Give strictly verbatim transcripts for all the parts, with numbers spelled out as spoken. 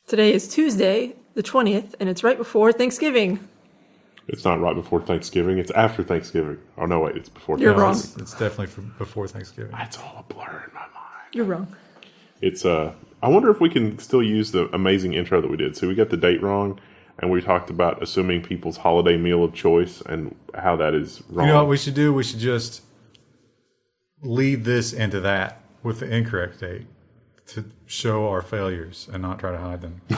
Today is Tuesday, the twentieth, and it's right before Thanksgiving. It's not right before Thanksgiving. It's after Thanksgiving. Oh, no, wait. It's before You're Thanksgiving. wrong. It's definitely from before Thanksgiving. It's all a blur in my mind. You're wrong. It's, uh, I wonder if we can still use the amazing intro that we did. So we got the date wrong, and we talked about assuming people's holiday meal of choice and how that is wrong. You know what we should do? We should just lead this into that with the incorrect date to show our failures and not try to hide them.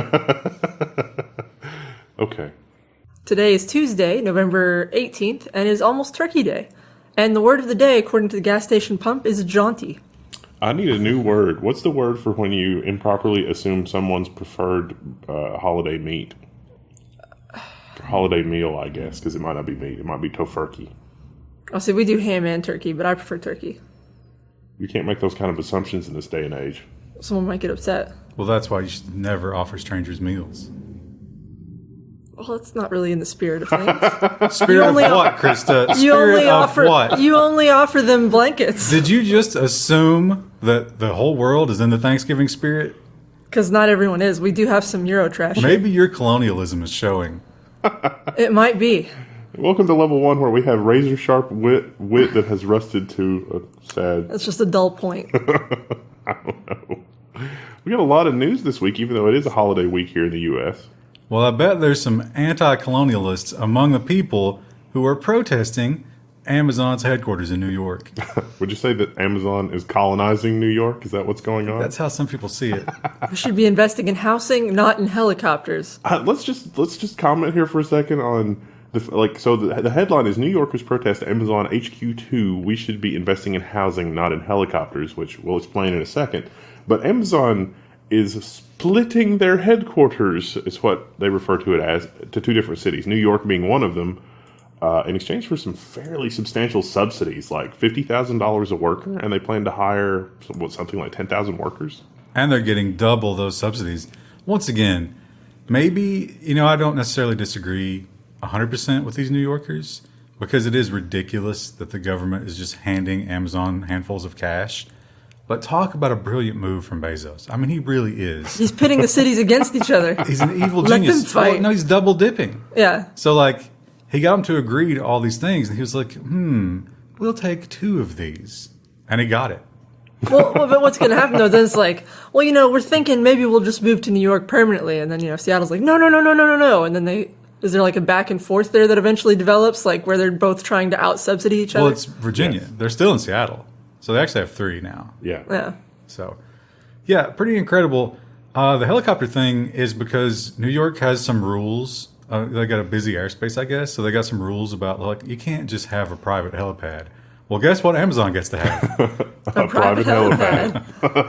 Okay. Today is Tuesday, November eighteenth, and is almost Turkey Day. And the word of the day, according to the gas station pump, is jaunty. I need a new word. What's the word for when you improperly assume someone's preferred uh, holiday meat? Holiday meal, I guess, because it might not be meat. It might be tofurkey. I'll say we do ham and turkey, but I prefer turkey. You can't make those kind of assumptions in this day and age. Someone might get upset. Well, that's why you should never offer strangers meals. Well, that's not really in the spirit of things. Spirit of only what, Krista? You Spirit only of offer what? you only offer them blankets. Did you just assume that the whole world is in the Thanksgiving spirit? Because not everyone is. We do have some Euro trash. Maybe your colonialism is showing. It might be. Welcome to level one, where we have razor sharp wit wit that has rusted to a sad. That's just a dull point. I don't know. We got a lot of news this week, even though it is a holiday week here in the U S Well, I bet there's some anti-colonialists among the people who are protesting Amazon's headquarters in New York. Would you say that Amazon is colonizing New York? Is that what's going on? That's how some people see it. We should be investing in housing, not in helicopters. Uh, let's just let's just comment here for a second on the like. So the, the headline is: New Yorkers protest Amazon H Q two. We should be investing in housing, not in helicopters, which we'll explain in a second. But Amazon is splitting their headquarters, is what they refer to it as, to two different cities. New York being one of them, uh, in exchange for some fairly substantial subsidies, like fifty thousand dollars a worker, and they plan to hire what, something like ten thousand workers. And they're getting double those subsidies. Once again, maybe, you know, I don't necessarily disagree one hundred percent with these New Yorkers, because it is ridiculous that the government is just handing Amazon handfuls of cash. But talk about a brilliant move from Bezos. I mean, he really is. He's pitting the cities against each other. He's an evil Let genius. them fight. Well, no, he's double dipping. Yeah. So, like, he got him to agree to all these things, and he was like, hmm, we'll take two of these. And he got it. Well, well, but what's going to happen, though, then it's like, well, you know, we're thinking maybe we'll just move to New York permanently. And then, you know, Seattle's like, no, no, no, no, no, no, no. And then they, is there like a back and forth there that eventually develops, like where they're both trying to out-subsidy each other? Well, it's Virginia. Yes. They're still in Seattle. So they actually have three now. Yeah. Yeah. So, yeah, pretty incredible. Uh, the helicopter thing is because New York has some rules. Uh, they got a busy airspace, I guess. So they got some rules about, like, you can't just have a private helipad. Well, guess what Amazon gets to have? A, A private, private helipad.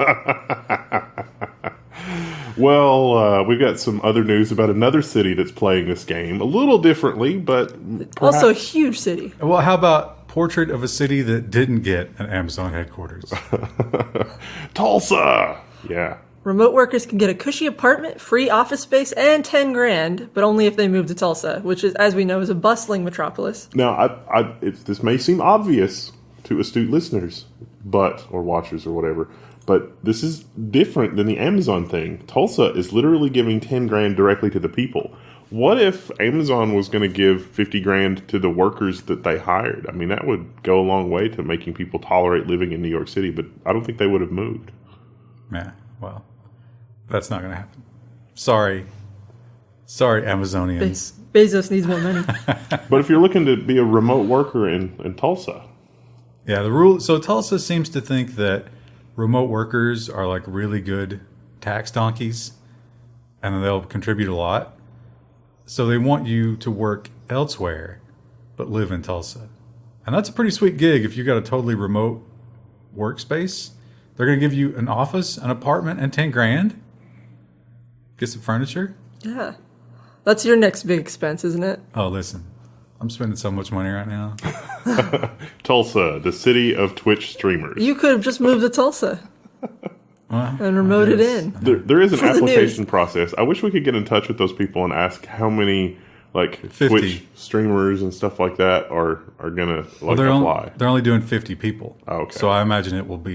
Well, uh, we've got some other news about another city that's playing this game a little differently, but perhaps... Also a huge city. Well, how about portrait of a city that didn't get an Amazon headquarters? Tulsa. Yeah. Remote workers can get a cushy apartment, free office space, and ten grand, but only if they move to Tulsa, which is, as we know, is a bustling metropolis. Now, I, I, it's, this may seem obvious to astute listeners, but or watchers or whatever, but this is different than the Amazon thing. Tulsa is literally giving ten grand directly to the people. What if Amazon was going to give fifty grand to the workers that they hired? I mean, that would go a long way to making people tolerate living in New York City, but I don't think they would have moved. Yeah, well, that's not going to happen. Sorry. Sorry, Amazonians. Be- Bezos needs more money. But if you're looking to be a remote worker in, in Tulsa... Yeah, the rule. So Tulsa seems to think that remote workers are like really good tax donkeys, and they'll contribute a lot. So they want you to work elsewhere, but live in Tulsa. And that's a pretty sweet gig if you got a totally remote workspace. They're going to give you an office, an apartment, and ten grand. Get some furniture. Yeah. That's your next big expense, isn't it? Oh, listen. I'm spending so much money right now. Tulsa, the city of Twitch streamers. You could have just moved to Tulsa Well, and remote it in. There, there is an For the application news. process. I wish we could get in touch with those people and ask how many like fifty Twitch streamers and stuff like that are are gonna like well, they're, apply. only, they're only doing fifty people. Oh, okay. So I imagine it will be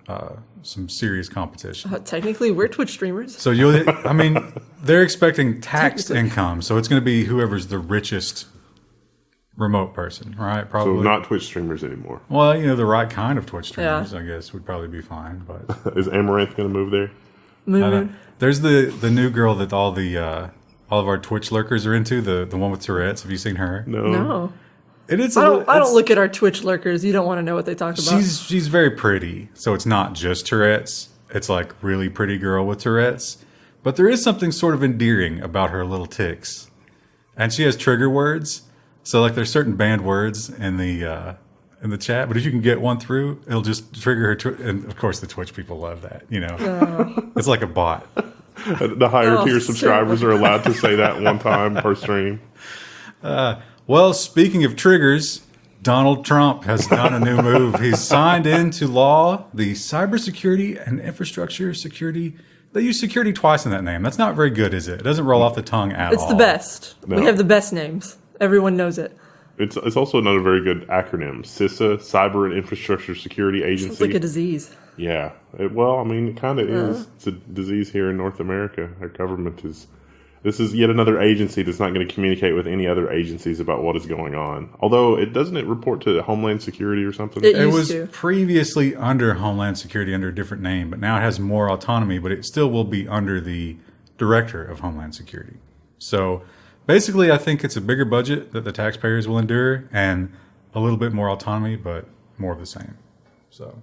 uh, some serious competition. Uh, technically, we're Twitch streamers. So you'll, I mean, they're expecting taxed income, so it's going to be whoever's the richest remote person, right? So Probably not Twitch streamers anymore. Well, you know, the right kind of Twitch streamers, Yeah. I guess, would probably be fine. But Is Amaranth going to move there? I don't- there's the the new girl that all the uh, all of our Twitch lurkers are into, the the one with Tourette's. Have you seen her? No. No. It is. I a don't, little- I don't it's- look at our Twitch lurkers. You don't want to know what they talk about. She's she's very pretty, so it's not just Tourette's. It's like really pretty girl with Tourette's, but there is something sort of endearing about her little tics, and she has trigger words. So like there's certain banned words in the uh, in the chat, but if you can get one through, it'll just trigger her. Tw- and of course, the Twitch people love that. You know, Oh. it's like a bot. The higher Oh, tier so- subscribers are allowed to say that one time per stream. Well, speaking of triggers, Donald Trump has done a new move. He's signed into law the Cybersecurity and Infrastructure Security. They use security twice in that name. That's not very good, is it? It doesn't roll off the tongue at It's all. the best. No. We have the best names. Everyone knows it. It's it's also not a very good acronym. CISA, Cyber and Infrastructure Security Agency. It's like a disease. Yeah. It, well, I mean, it kind of is. It's a disease here in North America. Our government is. This is yet another agency that's not going to communicate with any other agencies about what is going on. Although it doesn't it report to Homeland Security or something. It- It used was to. previously under Homeland Security under a different name, but now it has more autonomy, but it still will be under the Director of Homeland Security. So basically, I think it's a bigger budget that the taxpayers will endure and a little bit more autonomy, but more of the same. So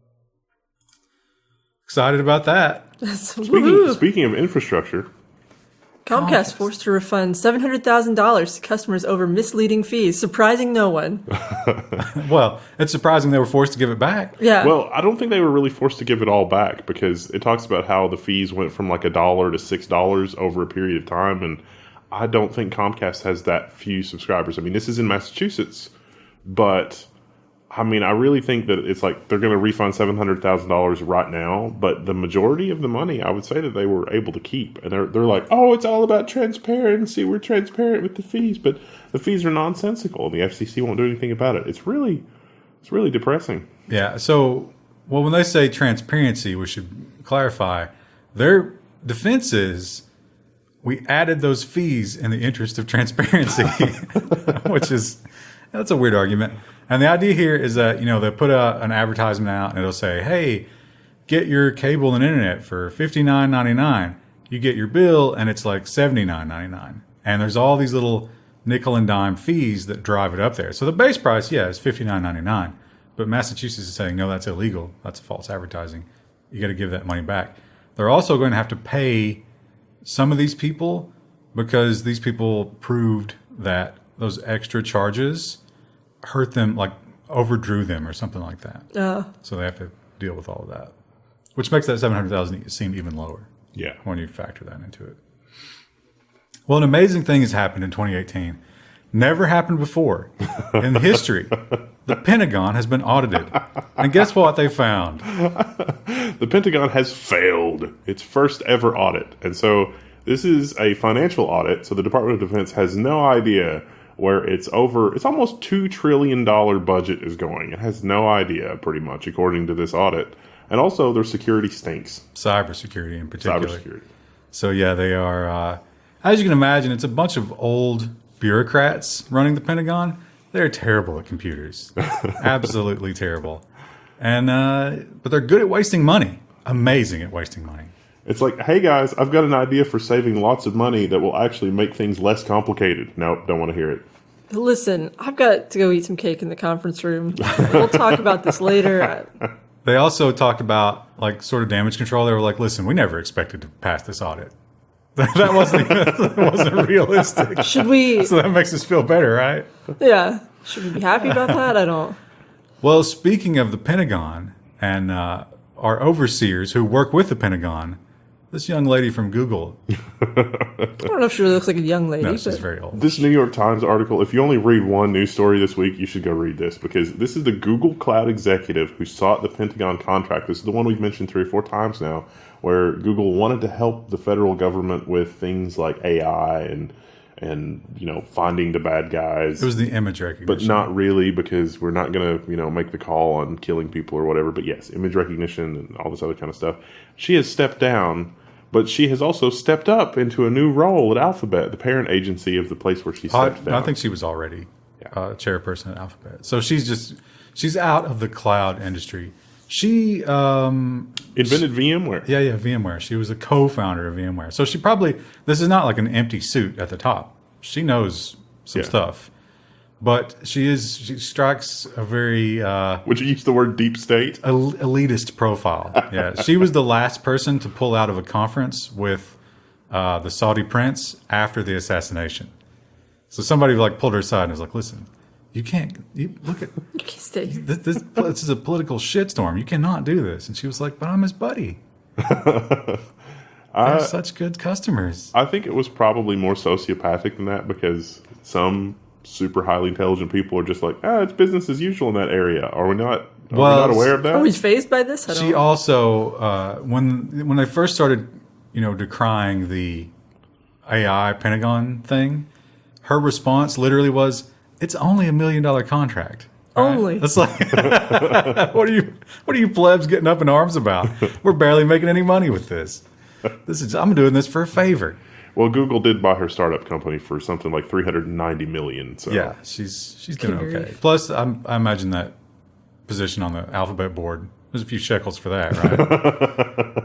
excited about that. speaking Woohoo. speaking of infrastructure, Comcast forced to refund seven hundred thousand dollars to customers over misleading fees, surprising no one. Well, it's surprising they were forced to give it back. Yeah. well, I don't think they were really forced to give it all back because it talks about how the fees went from like a dollar to six dollars over a period of time, and I don't think Comcast has that few subscribers. I mean, this is in Massachusetts, but I mean, I really think that it's like they're going to refund seven hundred thousand dollars right now, but the majority of the money, I would say that they were able to keep. And they're they're like, oh, it's all about transparency. We're transparent with the fees, but the fees are nonsensical, and the F C C won't do anything about it. It's really, it's really depressing. Yeah. So, well, when they say transparency, we should clarify their defense is we added those fees in the interest of transparency, which is that's a weird argument. And the idea here is that, you know, they put a, an advertisement out and it'll say, hey, get your cable and internet for fifty-nine ninety-nine. You get your bill and it's like seventy-nine ninety-nine. And there's all these little nickel and dime fees that drive it up there. So the base price, yeah, is fifty-nine ninety-nine. But Massachusetts is saying, no, that's illegal. That's false advertising. You got to give that money back. They're also going to have to pay some of these people because these people proved that those extra charges hurt them, like overdrew them or something like that. Uh, So they have to deal with all of that, which makes that seven hundred thousand seem even lower Yeah. when you factor that into it. Well, an amazing thing has happened in twenty eighteen. Never happened before in history. The Pentagon has been audited. And guess what they found? The Pentagon has failed its first ever audit. And so this is a financial audit. So the Department of Defense has no idea where it's over. It's almost two trillion dollars budget is going. It has no idea, pretty much, according to this audit. And also their security stinks. Cybersecurity in particular. Cybersecurity. So yeah, they are, uh, as you can imagine, it's a bunch of old bureaucrats running the Pentagon. They're terrible at computers. Absolutely terrible. And, uh, but they're good at wasting money. Amazing at wasting money. It's like, hey guys, I've got an idea for saving lots of money that will actually make things less complicated. Nope, don't want to hear it. listen, I've got to go eat some cake in the conference room. We'll talk about this later. They also talked about like sort of damage control. They were like, listen, we never expected to pass this audit. That wasn't even, that wasn't realistic. Should we? So that makes us feel better, right? Yeah. Should we be happy about that? I don't. Well, speaking of the Pentagon and uh, our overseers who work with the Pentagon, this young lady from Google. I don't know if she really looks like a young lady. No, but she's very old. This New York Times article, if you only read one news story this week, you should go read this, because this is the Google Cloud executive who sought the Pentagon contract. This is the one we've mentioned three or four times now, where Google wanted to help the federal government with things like A I and and, you know, finding the bad guys. It was the image recognition. But not really, because we're not going to, you know, make the call on killing people or whatever. But yes, image recognition and all this other kind of stuff. She has stepped down, but she has also stepped up into a new role at Alphabet, the parent agency of the place where she stepped I, down. I think she was already uh, chairperson at Alphabet. So she's just, she's out of the cloud industry. She um, invented VMware. Yeah, yeah, VMware. She was a co-founder of VMware. So she probably, this is not like an empty suit at the top. She knows some Yeah. stuff. But she is, she strikes a very uh, Would you use the word deep state? el- elitist profile. Yeah, she was the last person to pull out of a conference with uh, the Saudi prince after the assassination. So somebody like pulled her aside and was like, listen, you can't, you, look at, You can't stay. this, this, this is a political shitstorm. You cannot do this. And she was like, but I'm his buddy. They're such good customers. I think it was probably more sociopathic than that, because some super highly intelligent people are just like, ah, it's business as usual in that area. Are we not? Are Well, we not aware of that? Are we phased by this? I don't She also, uh, when when they first started, you know, decrying the A I Pentagon thing, her response literally was, "It's only a million dollar contract." Right? Only. It's like, what are you, what are you plebs getting up in arms about? We're barely making any money with this. This is, I'm doing this for a favor. Well, Google did buy her startup company for something like three hundred ninety million. So Yeah, she's she's doing Canary. okay. Plus, I'm, I imagine that position on the Alphabet board, there's a few shekels for that, right?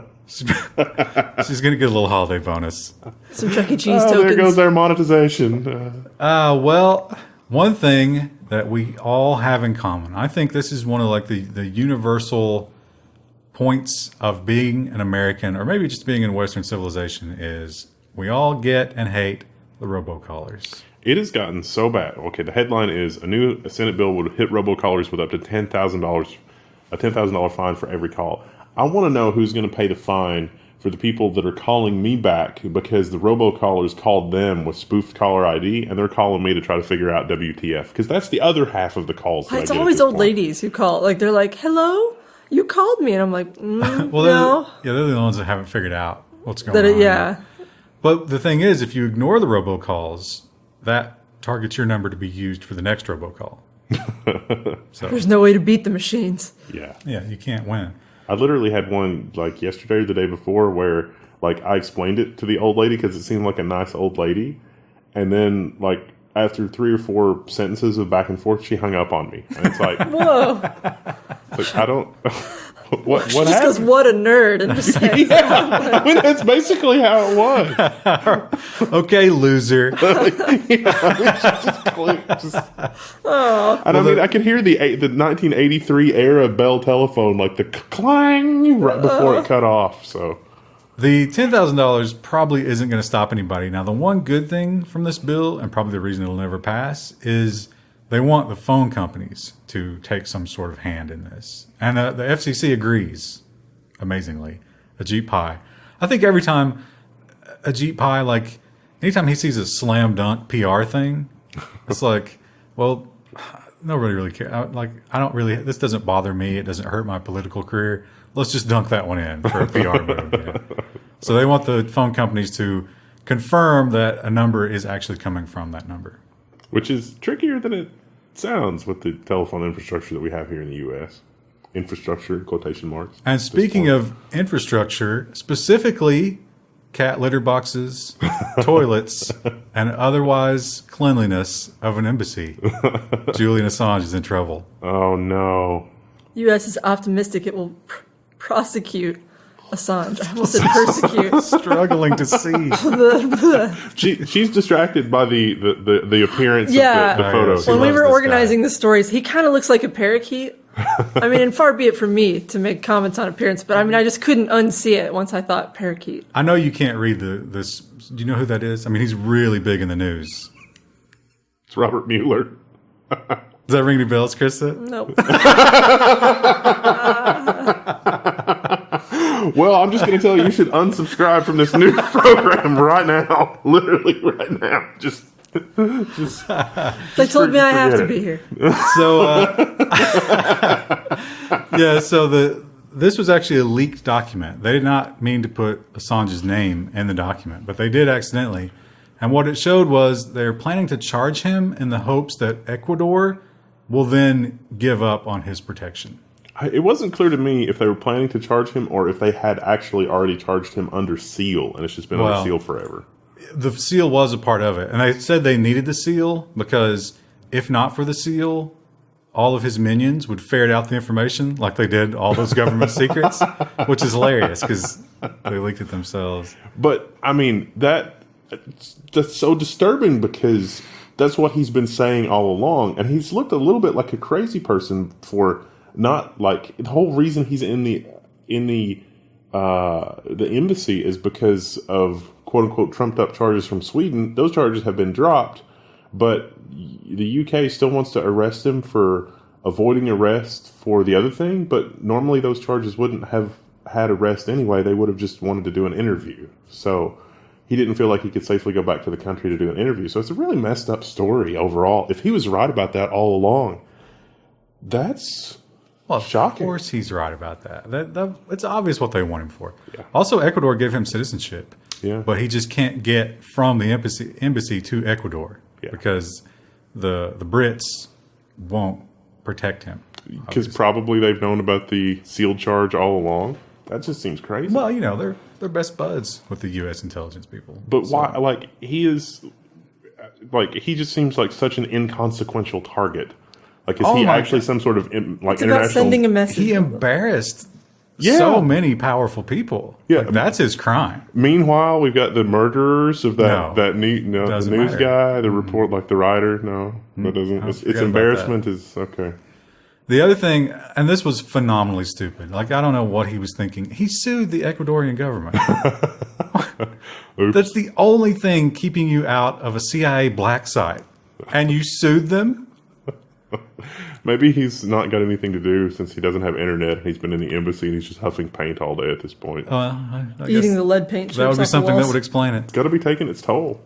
she's she's going to get a little holiday bonus. Some Chuck E. Cheese oh, tokens. there goes their monetization. Uh, Uh, well, one thing that we all have in common, I think this is one of like the, the universal points of being an American, or maybe just being in Western civilization, is we all get and hate the robocallers. it has gotten so bad. Okay, the headline is a new Senate bill would hit robocallers with up to ten thousand dollars, a ten thousand dollar fine for every call. I want to know who's going to pay the fine for the people that are calling me back because the robocallers called them with spoofed caller I D, and they're calling me to try to figure out W T F, because that's the other half of the calls. that I It's get at always this old point. ladies who call. Like, they're like, hello? You called me. And I'm like, mm, Well, they're, no. yeah, they're the ones that haven't figured out what's going That on. it, yeah. But the thing is, if you ignore the robocalls, that targets your number to be used for the next robocall. So, There's no way to beat the machines. Yeah. yeah, you can't win. I literally had one like yesterday or the day before where like I explained it to the old lady because it seemed like a nice old lady, and then like after three or four sentences of back and forth, she hung up on me, and it's like, Whoa. like I don't what what Just goes, happened? what a nerd. And just like, I mean, that's basically how it was. Okay, loser. Just click, just- and I mean, I could hear the eight- the nineteen eighty-three era Bell telephone, like the clang right before it cut off. So. The ten thousand dollars probably isn't going to stop anybody. Now, the one good thing from this bill, and probably the reason it'll never pass, is they want the phone companies to take some sort of hand in this. And uh, the F C C agrees, amazingly. Ajit Pai. I think every time Ajit Pai, like, anytime he sees a slam dunk P R thing, it's like, well, nobody really cares. I, like, I don't really, this doesn't bother me. It doesn't hurt my political career. Let's just dunk that one in for a P R move. Yeah. So they want the phone companies to confirm that a number is actually coming from that number. Which is trickier than it sounds with the telephone infrastructure that we have here in the U S. Infrastructure, quotation marks. And speaking of infrastructure, specifically cat litter boxes, toilets, and otherwise cleanliness of an embassy, Julian Assange is in trouble. Oh no. U S is optimistic it will pr- prosecute Assange. I almost said persecute. Struggling to see. She she's distracted by the, the, the, the appearance Yeah. of the, the Oh, photo. yeah, she When we loves were this organizing guy. the stories, he kind of looks like a parakeet. I mean, and far be it from me to make comments on appearance, but I mean, I just couldn't unsee it once I thought parakeet. I know you can't read the this. Do you know who that is? I mean, he's really big in the news. It's Robert Mueller. Does that ring any bells, Krista? Nope. Well, I'm just going to tell you, you should unsubscribe from this new program right now. Literally right now. Just, just. They told me I have to forget be it. here. So, uh, yeah. So the this was actually a leaked document. They did not mean to put Assange's name in the document, but they did accidentally. And what it showed was they're planning to charge him in the hopes that Ecuador will then give up on his protection. It wasn't clear to me if they were planning to charge him or if they had actually already charged him under seal, and it's just been Well, under seal forever. The seal was a part of it. And they said they needed the seal because if not for the seal, all of his minions would ferret out the information like they did all those government secrets, which is hilarious because they leaked it themselves. But, I mean, that that's so disturbing because that's what he's been saying all along. And he's looked a little bit like a crazy person for not, like, the whole reason he's in the in the uh, the embassy is because of quote-unquote trumped-up charges from Sweden. Those charges have been dropped, but the U K still wants to arrest him for avoiding arrest for the other thing, but normally those charges wouldn't have had arrest anyway. They would have just wanted to do an interview. So he didn't feel like he could safely go back to the country to do an interview. So it's a really messed up story overall. If he was right about that all along, that's Well, shocking. Of course he's right about that. That, that. It's obvious what they want him for. Yeah. Also, Ecuador gave him citizenship. Yeah. But he just can't get from the embassy, embassy to Ecuador Yeah. because the the Brits won't protect him. Because probably they've known about the sealed charge all along. That just seems crazy. Well, you know, they're they're best buds with the U S intelligence people. But So- why? Like he is, like he just seems like such an inconsequential target. Like is Oh he my actually God. some sort of in, like It's about international? sending a message. He embarrassed Yeah. so many powerful people. Yeah. Like, that's his crime. Meanwhile, we've got the murderers of that No. that new, no, the Doesn't news matter. guy, the report, like the writer. No, that doesn't. I It's, forgot it's about embarrassment is okay. The other thing, and this was phenomenally stupid. Like, I don't know what he was thinking. He sued the Ecuadorian government. That's the only thing keeping you out of a C I A black site. And you sued them? Maybe he's not got anything to do since he doesn't have internet. He's been in the embassy and he's just huffing paint all day at this point. Well, I, I Eating guess the lead paint chips that would be off the something that walls. would explain it. It's got to be taking its toll.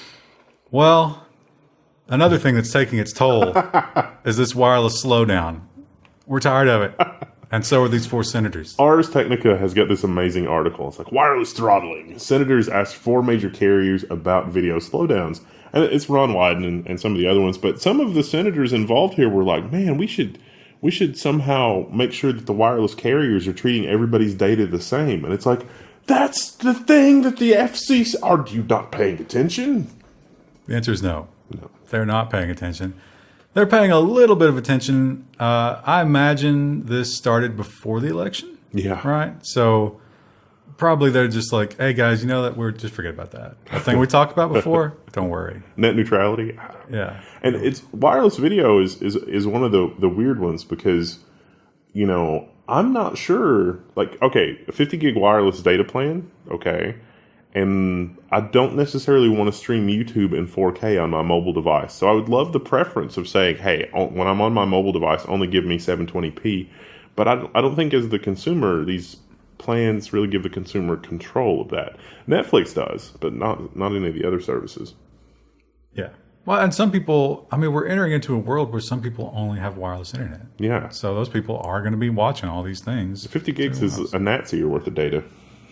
Well, another thing that's taking its toll is this wireless slowdown. We're tired of it. And so are these four senators. Ars Technica has got this amazing article. It's like wireless throttling. Senators asked four major carriers about video slowdowns. And it's Ron Wyden and, and some of the other ones. But some of the senators involved here were like, man, we should we should somehow make sure that the wireless carriers are treating everybody's data the same. And it's like, that's the thing that the F C C... Are you not paying attention? The answer is no. No. They're not paying attention. They're paying a little bit of attention. Uh, I imagine this started before the election. Yeah. Right? So probably they're just like, hey, guys, you know that we're just forget about that. That thing we talked about before, don't worry. Net neutrality. Yeah. And it's wireless video is, is, is one of the, the weird ones because, you know, I'm not sure. Like, okay, a fifty gig wireless data plan, okay. And I don't necessarily want to stream YouTube in four K on my mobile device. So I would love the preference of saying, hey, when I'm on my mobile device, only give me seven twenty p. But I, I don't think as the consumer, these plans really give the consumer control of that. Netflix does, but not not any of the other services. Yeah. Well, and some people, I mean, we're entering into a world where some people only have wireless internet. Yeah. So those people are going to be watching all these things. fifty gigs is a Nazi worth of data.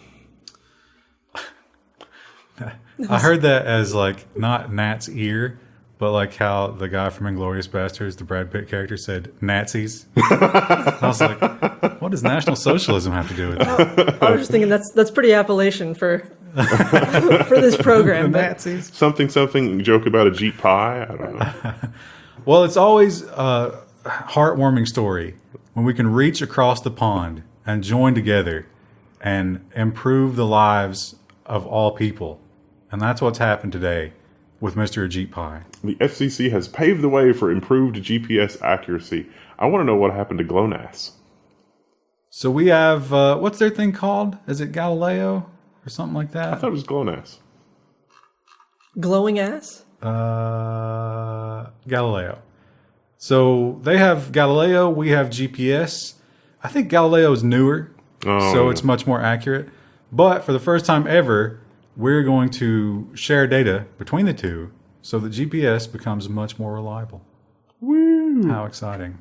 I heard that as like not Nat's ear, but like how the guy from Inglourious Basterds, the Brad Pitt character, said Nazis. I was like, what does National Socialism have to do with it? I was just thinking that's that's pretty Appalachian for for this program. but- Nazis. Something, something, joke about a Jeep pie. I don't know. Well, it's always a heartwarming story when we can reach across the pond and join together and improve the lives of all people. And that's what's happened today with Mister Ajit Pai. The F C C has paved the way for improved G P S accuracy. I want to know what happened to GLONASS. So we have, uh, what's their thing called? Is it Galileo or something like I that? thought it was GLONASS. Glowing ass? Uh, Galileo. So they have Galileo, we have G P S. I think Galileo is newer, Oh, so yeah. it's much more accurate. But for the first time ever, we're going to share data between the two so that G P S becomes much more reliable. Woo! How exciting.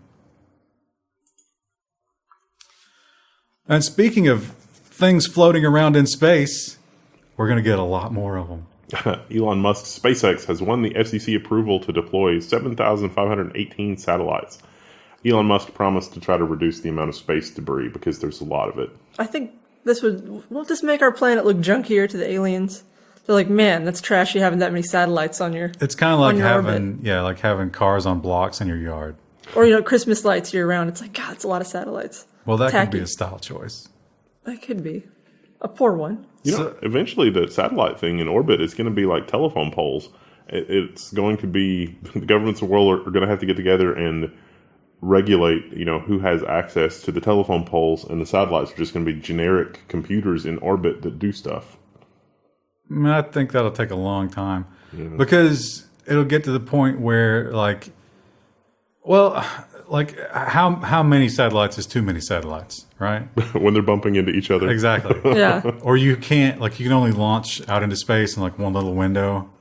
And speaking of things floating around in space, we're going to get a lot more of them. Elon Musk's SpaceX has won the F C C approval to deploy seven thousand five hundred eighteen satellites. Elon Musk promised to try to reduce the amount of space debris because there's a lot of it. I think this would, won't this make our planet look junkier to the aliens? They're like, man, that's trashy having that many satellites on your It's kind of like on your having, orbit. yeah, like having cars on blocks in your yard. Or, you know, Christmas lights year round. It's like, God, it's a lot of satellites. Well, that could be Tacky. a style choice. That could be. A poor one. You know, eventually the satellite thing in orbit is going to be like telephone poles. It, it's going to be, the governments of the world are, are going to have to get together and regulate, you know, who has access to the telephone poles, and the satellites are just going to be generic computers in orbit that do stuff. I mean, I think that'll take a long time because it'll get to the point where, like, well, like how how many satellites is too many satellites, right? When they're bumping into each other. Exactly. Yeah. Or you can't, like, you can only launch out into space in like one little window.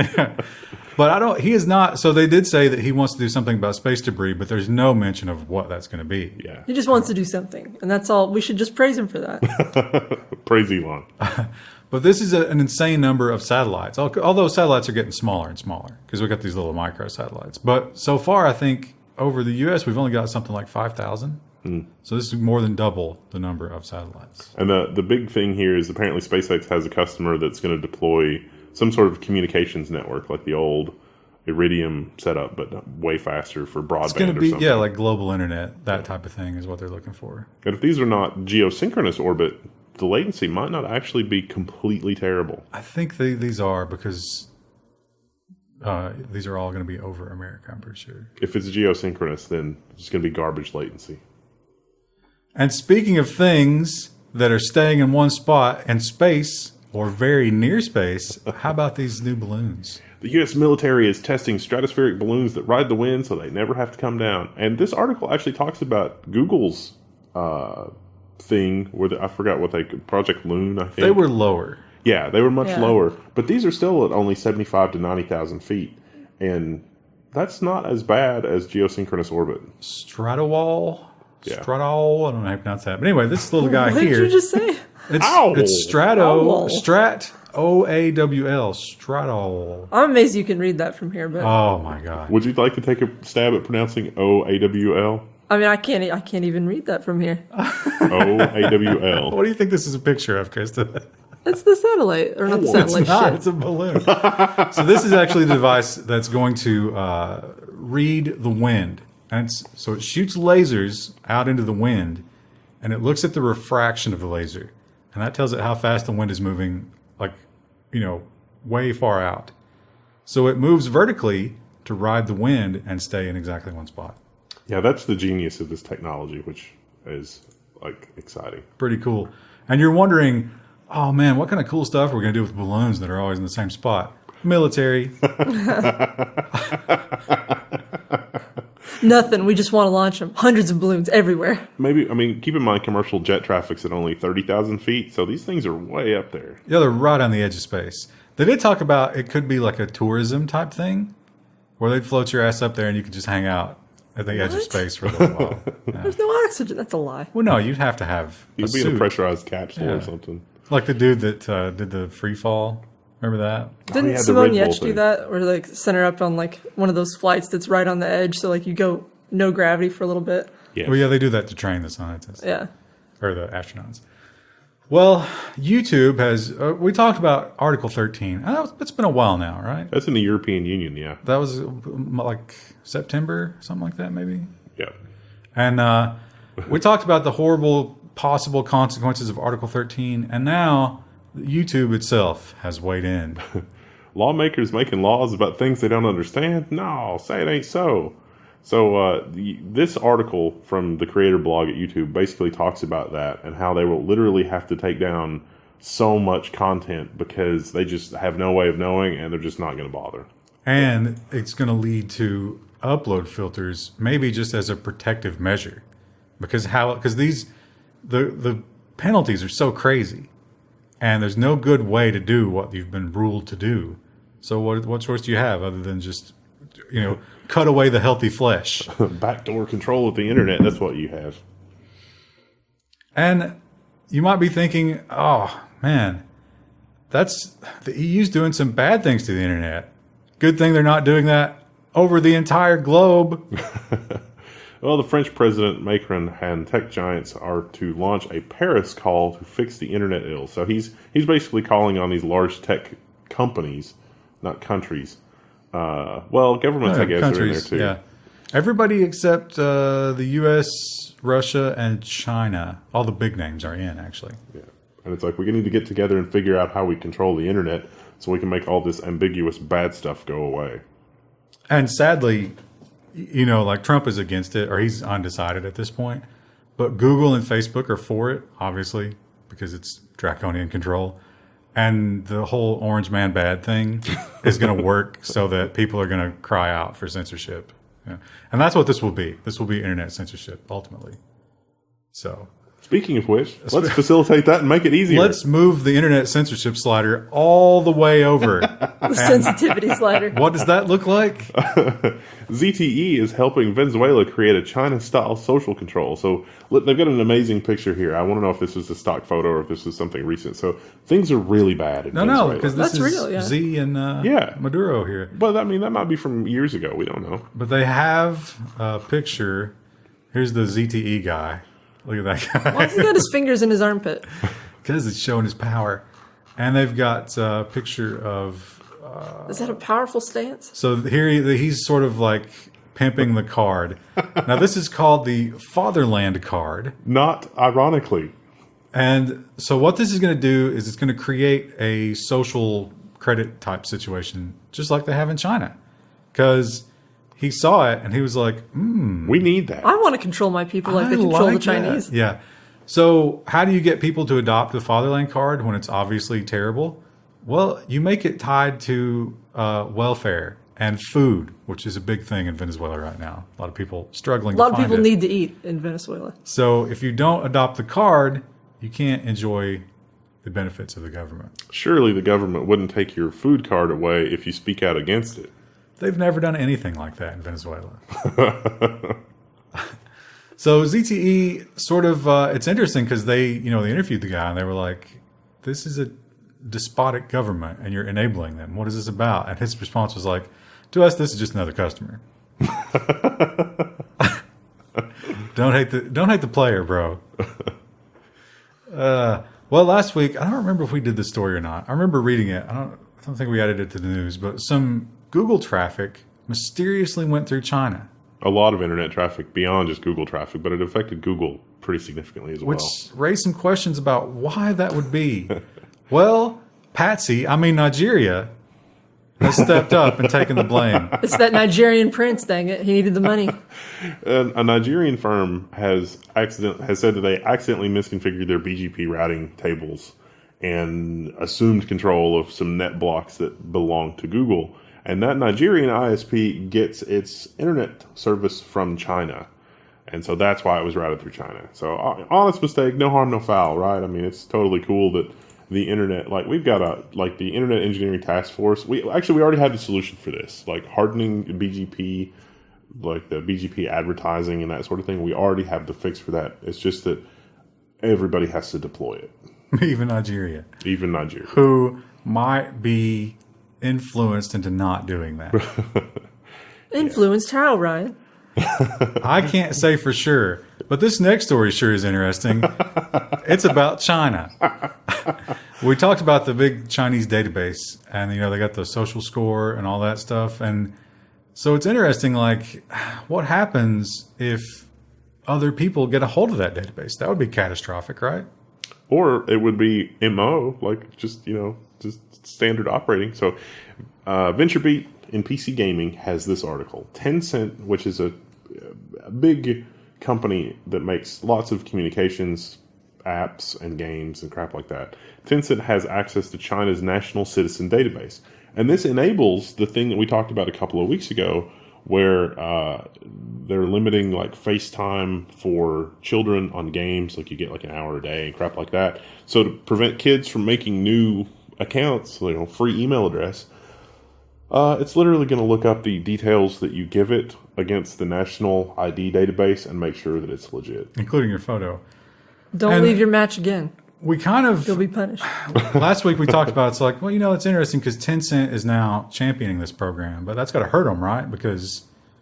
But I don't, he is not, so they did say that he wants to do something about space debris, but there's no mention of what that's going to be. Yeah. He just wants to do something. And that's all. We should just praise him for that. Praise Elon. But this is a, an insane number of satellites, Al- although satellites are getting smaller and smaller because we've got these little micro satellites. But so far, I think over the U S, we've only got something like five thousand. Mm. So this is more than double the number of satellites. And the, the big thing here is apparently SpaceX has a customer that's going to deploy some sort of communications network, like the old Iridium setup, but way faster for broadband It's going to or be, something. yeah, like global internet, that type of thing is what they're looking for. And if these are not geosynchronous orbit, the latency might not actually be completely terrible. I think they, these are because uh, these are all going to be over America, I'm pretty sure. If it's geosynchronous, then it's going to be garbage latency. And speaking of things that are staying in one spot in space or very near space, how about these new balloons? The U S military is testing stratospheric balloons that ride the wind so they never have to come down. And this article actually talks about Google's uh, thing, where the, I forgot what they Project Loon, I think. They were lower. Yeah, they were much Yeah. lower. But these are still at only seventy-five to ninety thousand feet. And that's not as bad as geosynchronous orbit. Stratowall? Yeah. Stratol? I don't know how to pronounce that. But anyway, this little guy What here. did you just say? It's, Ow! it's Strato, Owl. Strat, O A W L, Stratol. I'm amazed you can read that from here, but Oh my God. Would you like to take a stab at pronouncing O A W L? I mean, I can't. e- I can't even read that from here. O A W L. What do you think this is a picture of, Krista? It's the satellite, or not the satellite. It's not. shit. It's a balloon. So this is actually the device that's going to uh, read the wind. And it's, so it shoots lasers out into the wind, and it looks at the refraction of the laser. And that tells it how fast the wind is moving, like, you know, way far out. So it moves vertically to ride the wind and stay in exactly one spot. Yeah, that's the genius of this technology, which is, like, exciting. Pretty cool. And you're wondering, oh man, what kind of cool stuff are we going to do with balloons that are always in the same spot? Military. Nothing. We just want to launch them. Hundreds of balloons everywhere. Maybe, I mean, keep in mind commercial jet traffic's at only thirty thousand feet, so these things are way up there. Yeah, they're right on the edge of space. They did talk about it could be like a tourism type thing where they'd float your ass up there and you could just hang out at the edge of What? space for a little while. Yeah. There's no oxygen. That's a lie. Well, no, you'd have to have a You'd be in suit. a pressurized capsule Yeah. or something. Like the dude that uh, did the free fall. Remember that? Didn't had the Simone Red Bull Yetch do thing. that? Or like center up on like one of those flights that's right on the edge, so like you go no gravity for a little bit. Yes. Well, yeah, they do that to train the scientists. Yeah. Or the astronauts. Well, YouTube has, uh, we talked about Article thirteen. Uh, it's been a while now, right? That's in the European Union, yeah. That was uh, like September, something like that, maybe? Yeah. And uh, we talked about the horrible possible consequences of Article thirteen, and now YouTube itself has weighed in. Lawmakers making laws about things they don't understand? No, say it ain't so. So uh, the, this article from the creator blog at YouTube basically talks about that and how they will literally have to take down so much content because they just have no way of knowing and they're just not going to bother. And it's going to lead to upload filters, maybe just as a protective measure, because how because these the the penalties are so crazy, and there's no good way to do what you've been ruled to do. So what what choice do you have other than just, you know, cut away the healthy flesh? Backdoor control of the internet, that's what you have. And you might be thinking, oh man, that's the E U's doing some bad things to the internet. Good thing they're not doing that over the entire globe. Well, the French president Macron and tech giants are to launch a Paris call to fix the internet ill. So he's he's basically calling on these large tech companies, not countries. Uh, well, governments, Uh, I guess, countries, are in there too. yeah. Everybody except uh, the U S, Russia, and China. All the big names are in, actually. Yeah. And it's like, we need to get together and figure out how we control the internet so we can make all this ambiguous bad stuff go away. And sadly, you know, like Trump is against it, or he's undecided at this point. But Google and Facebook are for it, obviously, because it's draconian control. And the whole Orange Man Bad thing is going to work so that people are going to cry out for censorship. Yeah. And that's what this will be. This will be internet censorship, ultimately. So... Speaking of which, let's facilitate that and make it easier. Let's move the internet censorship slider all the way over. The sensitivity slider. What does that look like? Z T E is helping Venezuela create a China-style social control. So look, they've got an amazing picture here. I want to know if this is a stock photo or if this is something recent. So things are really bad in No, Venezuela. no, because this That's is real, yeah. Z and uh, Yeah. Maduro here. But I mean, that might be from years ago. We don't know. But they have a picture. Here's the Z T E guy. Look at that guy. Why has he got his fingers in his armpit? Because it's showing his power. And they've got a picture of... Is that a powerful stance? So here he, he's sort of like pimping the card. Now, this is called the Fatherland card. Not ironically. And so what this is going to do is it's going to create a social credit type situation, just like they have in China. Because he saw it and he was like, hmm. We need that. I want to control my people like I they control like the Chinese. that. Yeah. So how do you get people to adopt the Fatherland card when it's obviously terrible? Well, you make it tied to uh, welfare and food, which is a big thing in Venezuela right now. A lot of people struggling A lot to of find people it. need to eat in Venezuela. So if you don't adopt the card, you can't enjoy the benefits of the government. Surely the government wouldn't take your food card away if you speak out against it. They've never done anything like that in Venezuela. So Z T E sort of, uh, it's interesting because they, you know, they interviewed the guy and they were like, this is a despotic government and you're enabling them. What is this about? And his response was like, to us, this is just another customer. don't hate the, don't hate the player, bro. Uh, well, last week, I don't remember if we did this story or not. I remember reading it. I don't, I don't think we added it to the news, but some Google traffic mysteriously went through China. A lot of internet traffic beyond just Google traffic, but it affected Google pretty significantly as Which well. raised some questions about why that would be. Well, Patsy, I mean Nigeria, has stepped up and taken the blame. It's that Nigerian prince, dang it. He needed the money. A, a Nigerian firm has accident has said that they accidentally misconfigured their B G P routing tables and assumed control of some net blocks that belong to Google. And that Nigerian I S P gets its internet service from China. And so that's why it was routed through China. So honest mistake, no harm, no foul, right? I mean, it's totally cool that the internet, like we've got a, like the Internet Engineering Task Force. We actually, we already had the solution for this, like hardening B G P, like the B G P advertising and that sort of thing. We already have the fix for that. It's just that everybody has to deploy it. Even Nigeria. Even Nigeria. Who might be influenced into not doing that. Influenced how, Ryan? I can't say for sure, but this next story sure is interesting. It's about China. We talked about the big Chinese database, and you know they got the social score and all that stuff, and so it's interesting. Like, what happens if other people get a hold of that database? That would be catastrophic, right? Or it would be M O, like just, you know, just standard operating. So uh, VentureBeat in P C gaming has this article. Tencent, which is a, a big company that makes lots of communications apps and games and crap like that. Tencent has access to China's national citizen database. And this enables the thing that we talked about a couple of weeks ago, where uh, they're limiting like FaceTime for children on games, like you get like an hour a day and crap like that. So to prevent kids from making new accounts, you know, free email address, uh, it's literally going to look up the details that you give it against the national I D database and make sure that it's legit. Including your photo. Don't And- leave your match again. we kind of You'll be punished. last week we talked about it's like, well, you know, it's interesting because Tencent is now championing this program, but that's got to hurt them, right? Because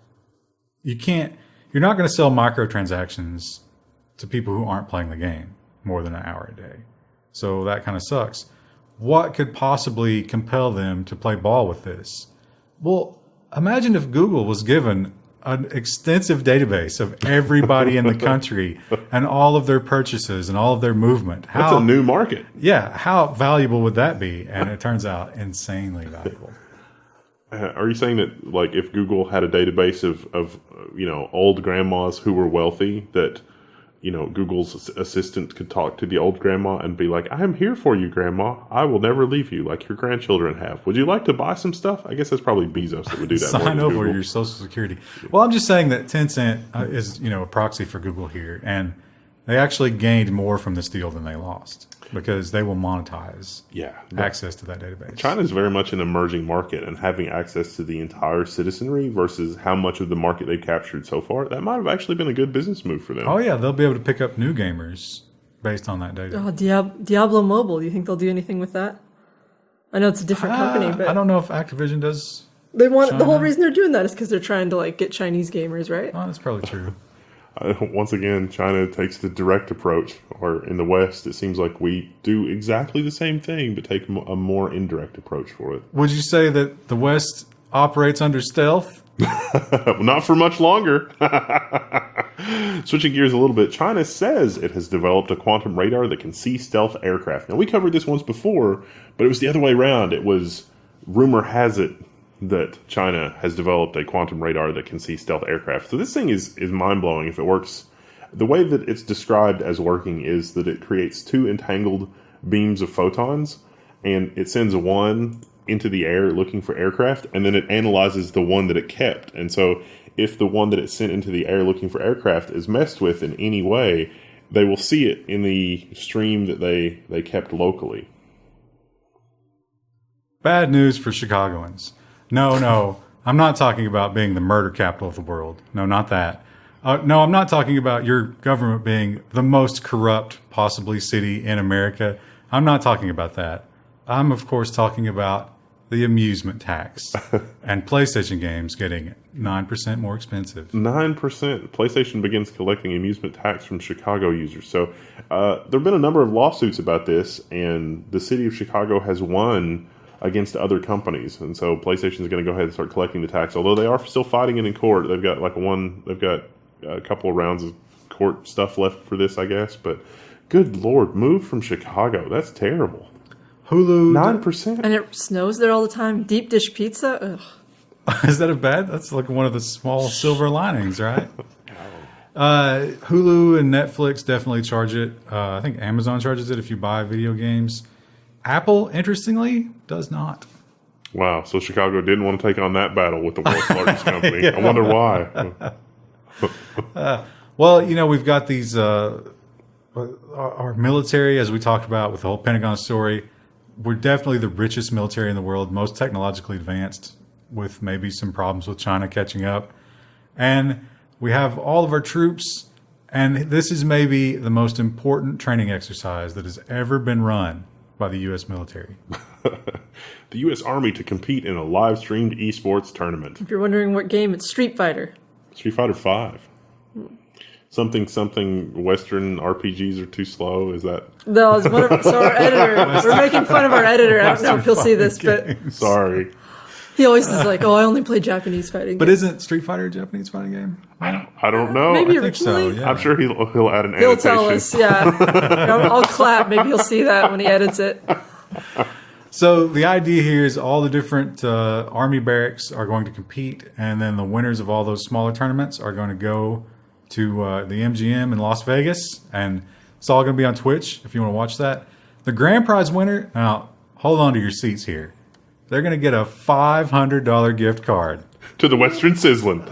you can't, you're not going to sell microtransactions to people who aren't playing the game more than an hour a day. So that kind of sucks. What could possibly compel them to play ball with this? Well, imagine if Google was given an extensive database of everybody in the country and all of their purchases and all of their movement. How, That's a new market. Yeah, how valuable would that be? And it turns out insanely valuable. Uh, are you saying that, like, if Google had a database of, of uh, you know, old grandmas who were wealthy, that, you know, Google's assistant could talk to the old grandma and be like, I'm here for you, grandma. I will never leave you like your grandchildren have. Would you like to buy some stuff? I guess that's probably Bezos that would do that. Sign more than over Google. your Social Security. Well, I'm just saying that Tencent uh, is, you know, a proxy for Google here. And they actually gained more from this deal than they lost because they will monetize Yeah. access to that database. China is very much an emerging market, and having access to the entire citizenry versus how much of the market they've captured so far, that might have actually been a good business move for them. Oh, yeah. They'll be able to pick up new gamers based on that data. Oh, Diab- Diablo Mobile. Do you think they'll do anything with that? I know it's a different company, Uh, but I don't know if Activision does. they want the whole China. reason they're doing that is because they're trying to like get Chinese gamers, right? Oh, that's probably true. Uh, once again, China takes the direct approach, or in the West, it seems like we do exactly the same thing, but take m- a more indirect approach for it. Would you say that the West operates under stealth? Not for much longer. Switching gears a little bit, China says it has developed a quantum radar that can see stealth aircraft. Now, we covered this once before, but it was the other way around. It was, rumor has it, that China has developed a quantum radar that can see stealth aircraft. So this thing is, is mind-blowing if it works. The way that it's described as working is that it creates two entangled beams of photons, and it sends one into the air looking for aircraft, and then it analyzes the one that it kept. And so if the one that it sent into the air looking for aircraft is messed with in any way, they will see it in the stream that they, they kept locally. Bad news for Chicagoans. No, no, I'm not talking about being the murder capital of the world. No, not that. Uh, no, I'm not talking about your government being the most corrupt, possibly, city in America. I'm not talking about that. I'm, of course, talking about the amusement tax and PlayStation games getting nine percent more expensive. nine percent. PlayStation begins collecting amusement tax from Chicago users. So uh, there have been a number of lawsuits about this, and the city of Chicago has won against other companies, and so PlayStation is going to go ahead and start collecting the tax. Although they are still fighting it in court, they've got like one, they've got a couple of rounds of court stuff left for this, I guess. But good Lord, move from Chicago. That's terrible. Hulu. Nine percent. And it snows there all the time. Deep dish pizza. Ugh. Is that a bad? That's like one of the small silver linings, right? Uh, Hulu and Netflix definitely charge it. Uh, I think Amazon charges it if you buy video games. Apple, interestingly, does not. Wow. So Chicago didn't want to take on that battle with the world's largest company. yeah. I wonder why. uh, well, you know, we've got these, uh, our, our military, as we talked about with the whole Pentagon story. We're definitely the richest military in the world, most technologically advanced, with maybe some problems with China catching up. And we have all of our troops, and this is maybe the most important training exercise that has ever been run by the U S military. The U S Army to compete in a live-streamed esports tournament. If you're wondering what game, it's Street Fighter. Street Fighter five. Something, something Western R P Gs are too slow. Is that? No, it's one of, so our editor, we're making fun of our editor. I don't know if he'll see this, but Sorry. he always is like, oh, I only play Japanese fighting But games. isn't Street Fighter a Japanese fighting game? I don't, I don't know. Maybe I think so, originally? yeah. I'm sure he'll he'll add an He'll annotation. tell us, yeah. I'll, I'll clap. Maybe he'll see that when he edits it. So the idea here is all the different uh, army barracks are going to compete, and then the winners of all those smaller tournaments are going to go to uh, the M G M in Las Vegas, and it's all going to be on Twitch if you want to watch that. The grand prize winner, now hold on to your seats here. They're going to get a five hundred dollars gift card. To the Western Sizzlin.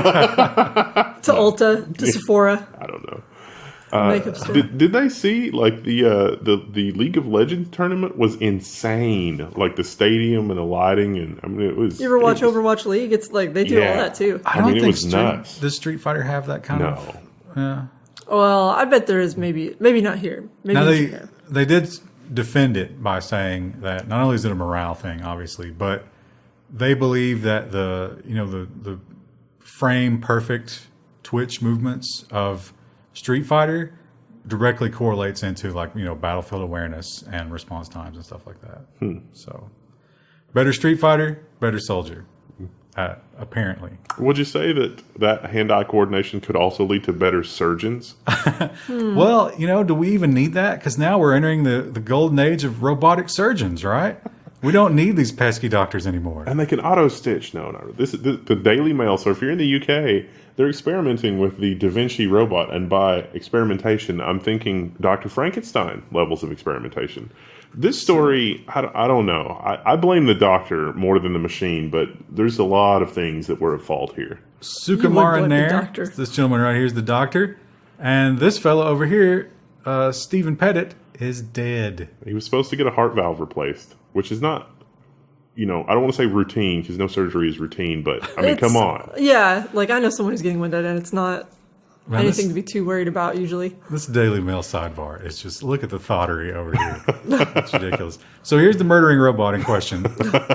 To Ulta, to Sephora. I don't know. Makeup store. Did, did they see like the uh, the the League of Legends tournament was insane? Like the stadium and the lighting, and I mean it was. You ever watch it was, Overwatch League? It's like they do Yeah. all that too. I I don't mean, it think was Street, nuts. does Street Fighter have that kind No. of... Yeah. Well, I bet there is maybe, maybe not here. Maybe Now in they Japan. they did defend it by saying that not only is it a morale thing, obviously, but they believe that the you know the the frame perfect twitch movements of Street Fighter directly correlates into like you know battlefield awareness and response times and stuff like that. Hmm. So better Street Fighter, better soldier. Uh, apparently. Would you say that that hand-eye coordination could also lead to better surgeons? hmm. Well, you know, do we even need that? Because now we're entering the, the golden age of robotic surgeons, right? We don't need these pesky doctors anymore. And they can auto-stitch. No, no. This is the, the Daily Mail. So if you're in the U K, they're experimenting with the Da Vinci robot. And by experimentation, I'm thinking Doctor Frankenstein levels of experimentation. This story, I, I don't know. I, I blame the doctor more than the machine, but there's a lot of things that were at fault here. Sukumara Nair, this gentleman right here is the doctor. And this fellow over here, uh, Stephen Pettit, is dead. He was supposed to get a heart valve replaced, which is not, you know, I don't want to say routine, because no surgery is routine, but, I mean, it's, come on. Yeah, like, I know someone who's getting one done, and it's not Man, anything this, to be too worried about, usually. This Daily Mail sidebar is just, look at the thottery over here. It's ridiculous. So here's the murdering robot in question.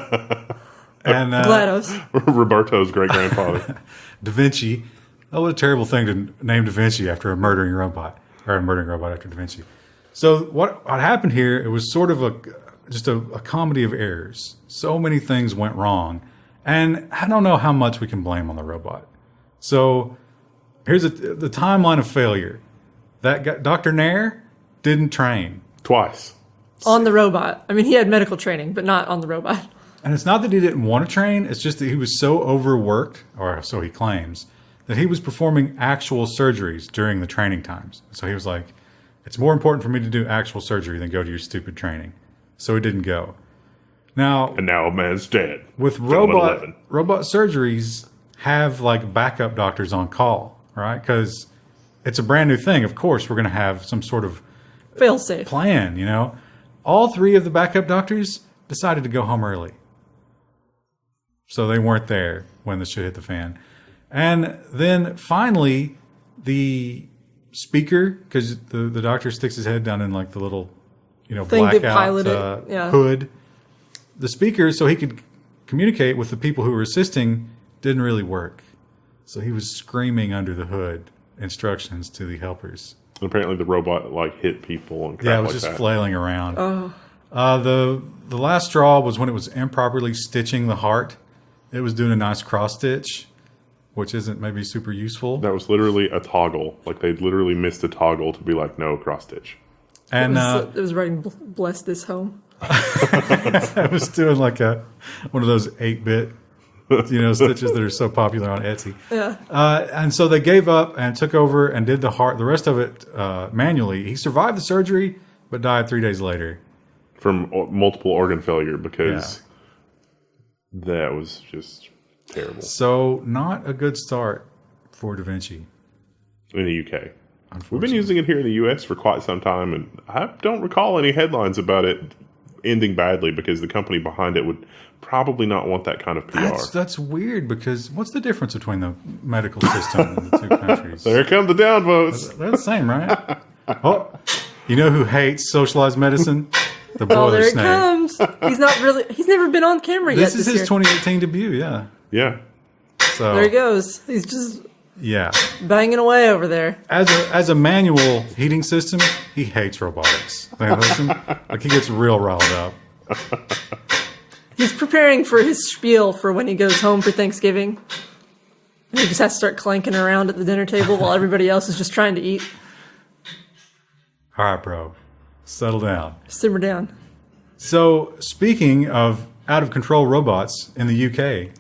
and uh, GLaDOS. Roberto's great-grandfather. Da Vinci. Oh, what a terrible thing to name Da Vinci after a murdering robot. Or a murdering robot after Da Vinci. So what, what happened here, it was sort of a just a, a comedy of errors. So many things went wrong. And I don't know how much we can blame on the robot. So here's a, the timeline of failure. That guy, Doctor Nair didn't train. Twice. On the robot. I mean, he had medical training, but not on the robot. And it's not that he didn't want to train. It's just that he was so overworked, or so he claims, that he was performing actual surgeries during the training times. So he was like, it's more important for me to do actual surgery than go to your stupid training. So he didn't go. Now, and now a man's dead. With robot robot surgeries, have like backup doctors on call, right? Because it's a brand new thing. Of course, we're going to have some sort of fail-safe plan. You know, all three of the backup doctors decided to go home early, so they weren't there when the shit hit the fan. And then finally, the speaker, because the the doctor sticks his head down in like the little, you know, thing blackout uh, yeah. hood. The speaker, so he could communicate with the people who were assisting, didn't really work. So he was screaming under the hood instructions to the helpers. And apparently the robot like hit people and crap yeah, it was like just that. flailing around. Oh. Uh, the the last straw was when it was improperly stitching the heart. It was doing a nice cross stitch, which isn't maybe super useful. That was literally a toggle. Like they literally missed a toggle to be like, no, cross stitch. And it was, uh, it was writing "Bless this home." I was doing like a one of those eight bit, you know, stitches that are so popular on Etsy. Yeah. Uh, and so they gave up and took over and did the heart, the rest of it uh, manually. He survived the surgery, but died three days later from multiple organ failure because yeah. that was just terrible. So not a good start for Da Vinci in the U K. We've been using it here in the U S for quite some time, and I don't recall any headlines about it ending badly because the company behind it would probably not want that kind of P R. That's, that's weird because what's the difference between the medical system in the two countries? There come the downvotes. They're the same, right? Oh, you know who hates socialized medicine? The boiler oh, there snake. it comes. He's not really. He's never been on camera this yet. This is his year. twenty eighteen debut. Yeah. Yeah. So there he goes. He's just. Yeah. Banging away over there. As a as a manual heating system, he hates robotics. Listen, like he gets real riled up. He's preparing for his spiel for when he goes home for Thanksgiving. And he just has to start clanking around at the dinner table while everybody else is just trying to eat. All right, bro. Settle down. Simmer down. So, speaking of out-of-control robots in the U K.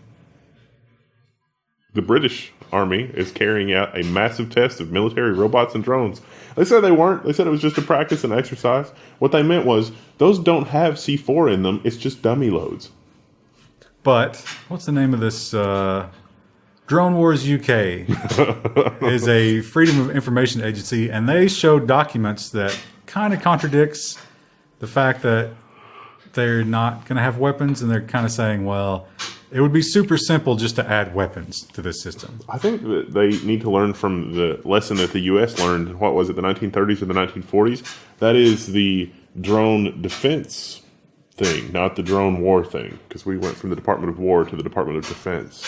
The British Army is carrying out a massive test of military robots and drones. They said they weren't. They said it was just a practice and exercise. What they meant was those don't have C four in them. It's just dummy loads. But what's the name of this? Uh, Drone Wars U K is a freedom of information agency, and they showed documents that kind of contradicts the fact that they're not going to have weapons, and they're kind of saying, well, It would be super simple just to add weapons to this system. I think that they need to learn from the lesson that the U S learned. What was it, the nineteen thirties or the nineteen forties? That is the drone defense thing, not the drone war thing, because we went from the Department of War to the Department of Defense.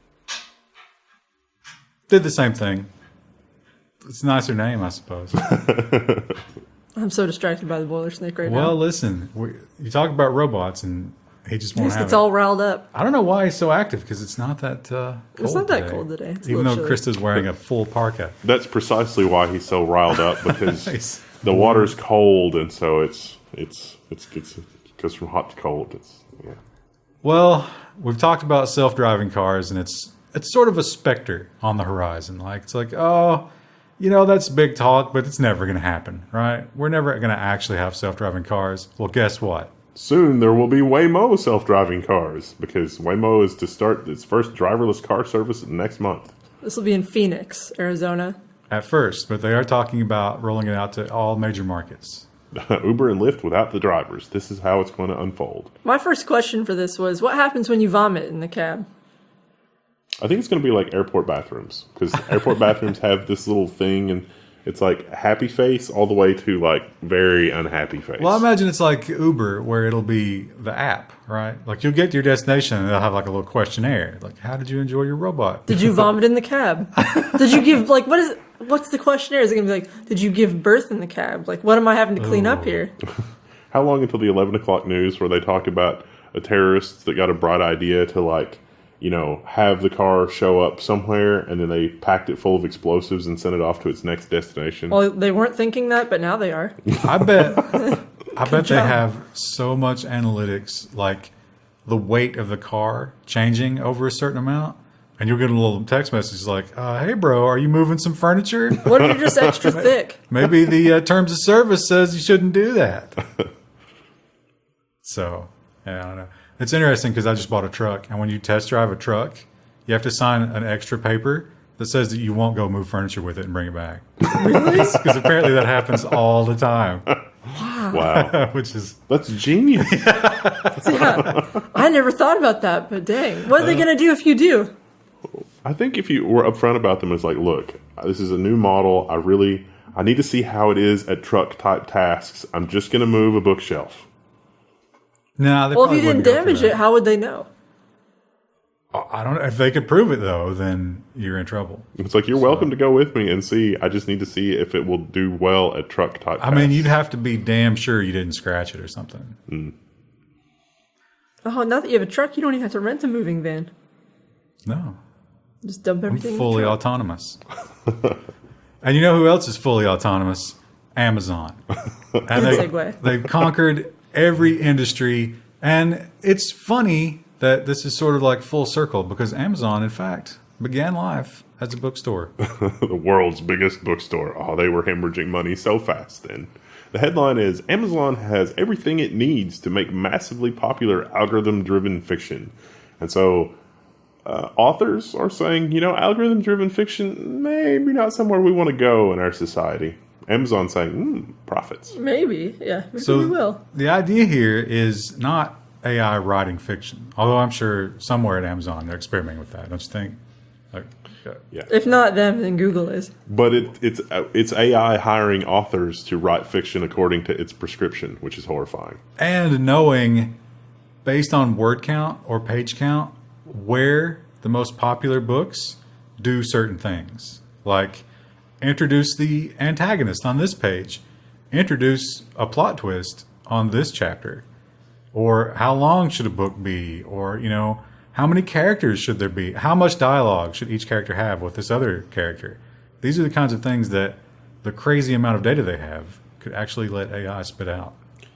Did the same thing. It's a nicer name, I suppose. I'm so distracted by the boiler snake right Well, now. listen, we, you talk about robots, and he just He won't just have gets it. all riled up. I don't know why he's so active, because it's not that uh, cold It's not that today. cold today. It's a Even little though chilly. Krista's wearing a full parka. That's precisely why he's so riled up, because Nice. the water's cold, and so it's it's it's, it's it goes from hot to cold. It's yeah. Well, we've talked about self-driving cars, and it's it's sort of a specter on the horizon. Like it's like, oh, you know, that's big talk, but it's never going to happen, right? We're never going to actually have self-driving cars. Well, guess what? Soon there will be Waymo self-driving cars, because Waymo is to start its first driverless car service next month. This will be in Phoenix, Arizona. At first, but they are talking about rolling it out to all major markets. Uber and Lyft without the drivers. This is how it's going to unfold. My first question for this was, what happens when you vomit in the cab? I think it's going to be like airport bathrooms, because airport bathrooms have this little thing, and it's like happy face all the way to like very unhappy face. Well, I imagine it's like Uber, where it'll be the app, right? Like you'll get to your destination, and they'll have like a little questionnaire, like, "How did you enjoy your robot?" Did you vomit in the cab? Did you give, like, what is, what's the questionnaire? Is it going to be like, did you give birth in the cab? Like, what am I having to clean up here? How long until the eleven o'clock news where they talk about a terrorist that got a bright idea to like, you know, have the car show up somewhere, and then they packed it full of explosives and sent it off to its next destination? Well, they weren't thinking that, but now they are. I bet. I bet they job. have so much analytics, like the weight of the car changing over a certain amount, and you'll get a little text message like, uh, "Hey, bro, are you moving some furniture? What if you're just extra thick? Maybe the uh, terms of service says you shouldn't do that." So, yeah, I don't know. It's interesting because I just bought a truck, and when you test drive a truck, you have to sign an extra paper that says that you won't go move furniture with it and bring it back. Really? Because apparently that happens all the time, Wow. which is That's genius. Yeah. I never thought about that, but dang. What are Uh, they going to do if you do? I think if you were upfront about them, it's like, look, this is a new model. I really, I need to see how it is at truck type tasks. I'm just going to move a bookshelf. no. They Well, if probably you didn't wouldn't go for damage that. it, how would they know? I don't know if they could prove it though. Then you're in trouble. It's like, you're welcome to go with me and see. I just need to see if it will do well at truck type I tasks. mean, you'd have to be damn sure you didn't scratch it or something. Oh, now that you have a truck, you don't even have to rent a moving van. No, Just dump I'm everything fully in the truck. autonomous. And you know who else is fully autonomous? Amazon. And they, segue. they've conquered every industry. And it's funny that this is sort of like full circle because Amazon, in fact, began life as a bookstore. The world's biggest bookstore. Oh, they were hemorrhaging money so fast then. The headline is, Amazon has everything it needs to make massively popular algorithm-driven fiction. And so uh, authors are saying, you know, algorithm-driven fiction, maybe not somewhere we want to go in our society. Amazon saying, hmm, profits. Maybe, yeah. Maybe So we will. the idea here is not A I writing fiction, although I'm sure somewhere at Amazon they're experimenting with that. Don't you think? Like, uh, Yeah. If not them, then Google is. But it, it's uh, it's A I hiring authors to write fiction according to its prescription, which is horrifying. and knowing based on word count or page count where the most popular books do certain things, like introduce the antagonist on this page, introduce a plot twist on this chapter, or how long should a book be, or you know, how many characters should there be, how much dialogue should each character have with this other character. These are the kinds of things that the crazy amount of data they have could actually let A I spit out.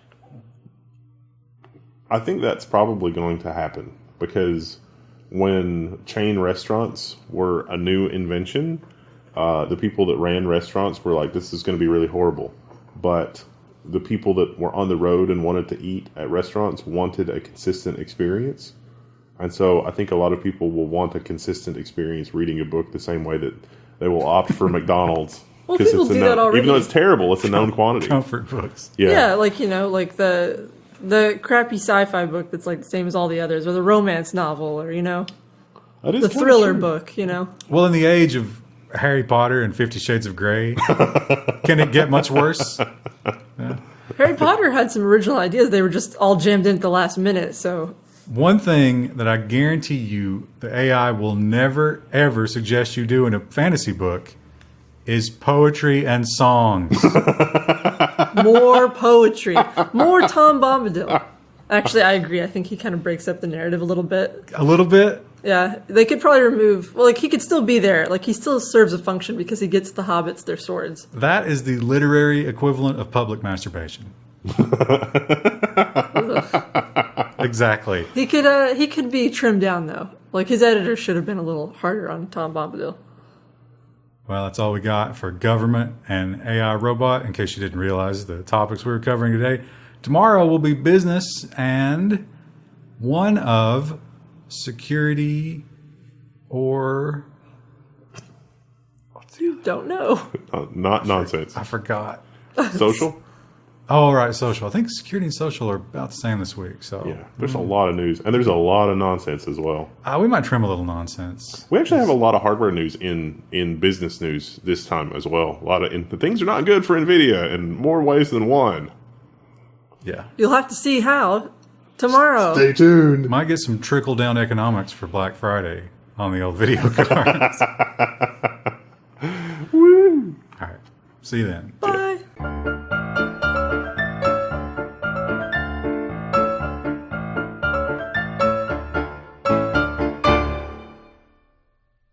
I think that's probably going to happen because when chain restaurants were a new invention, uh, the people that ran restaurants were like, this is going to be really horrible. But the people that were on the road and wanted to eat at restaurants wanted a consistent experience. And so I think a lot of people will want a consistent experience reading a book the same way that they will opt for McDonald's. Well, 'Cause people it's a do known, that already. Even though it's terrible, it's a known quantity. Comfort books. Yeah. Yeah, like, you know, like the the crappy sci-fi book that's like the same as all the others, or the romance novel, or you know, That is the kinda thriller true. book. You know, Well, in the age of Harry Potter and Fifty Shades of Grey, can it get much worse? Harry Potter had some original ideas. They were just all jammed in at the last minute. So One thing that I guarantee you the A I will never, ever suggest you do in a fantasy book is poetry and songs. more poetry, more Tom Bombadil. Actually, I agree. I think he kind of breaks up the narrative a little bit. A little bit. Yeah, they could probably remove. Well, like he could still be there. Like he still serves a function because he gets the hobbits their swords. That is the literary equivalent of public masturbation. Exactly. He could. Uh, he could be trimmed down though. Like his editor should have been a little harder on Tom Bombadil. Well, that's all we got for government and A I robot, in case you didn't realize the topics we were covering today. Tomorrow will be business and one of security or... What's the other? Don't know. Uh, not nonsense. I forgot. Social? Oh, right, social. I think security and social are about the same this week. So Yeah. There's a lot of news. And there's a lot of nonsense as well. uh, we might trim a little nonsense. We actually have a lot of hardware news in, in business news this time as well. A lot of and the things are not good for NVIDIA in more ways than one. Yeah. You'll have to see how tomorrow. Stay tuned. Might get some trickle down economics for Black Friday on the old video cards. Woo! All right. See you then.